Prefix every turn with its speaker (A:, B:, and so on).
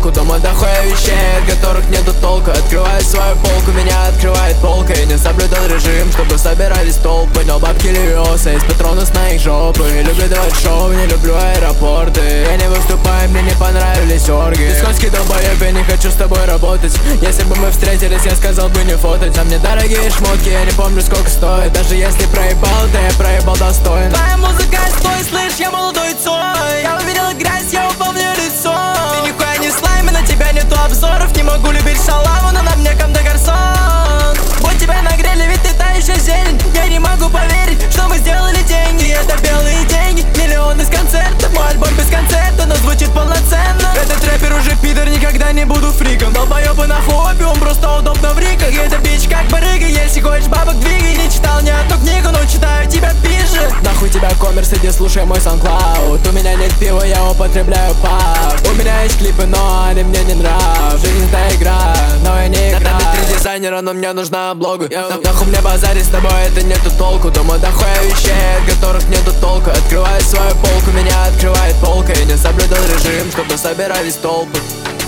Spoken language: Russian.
A: толку. Дома дохуя вещей, от которых нету толка. Открываю свою полку, меня открывает полка. И не соблюдал режим, чтобы собирались толпы. Но бабки льются из патронов с моих жопы. Люблю давать шоу, не люблю аэропорты. Я не выступаю, мне не понравились орги. Исконский долбоеб, я не хочу с тобой работать. Если бы мы встретились, я сказал бы не фотать. А мне дорогие шмотки, я не помню сколько стоит. Даже если проебал, да я проебал достойно.
B: Твоя музыка, стой, слышь, я молодой Цой. Я увидел грязь, я упал в нее лицо. Ты нихуя не слайм, и на тебя нету обзоров. Не могу любить шалаву, но на мне Кам де Гарсон. Вот тебя нагрели, ведь ты та еще зелень. Я не могу поверить, что мы сделали деньги. Это белые деньги, миллионы с концертов. Мой альбом без концерта, но звучит полноценно. Этот рэпер уже пидор, никогда не буду фриком. Долбоёбы на хобби, он просто удобно в риках. И эта бич как барыга, если хочешь бабок двигай. Не читал ни одну книгу, но читаю тебя пиже.
A: Нахуй тебя коммерс, иди слушай мой SoundCloud. У меня нет пива, я употребляю пап. У меня есть клипы, но они мне не нравятся. Жизнь это игра, но я не играю. На 3 дизайнера, но мне нужна облога. Нахуй мне базарить с тобой, это нету толку. Дома дохуя вещей, от которых нету толка. Открываю свою полку, меня открывает полка. И не соблюдал режим, чтобы собирались толпы.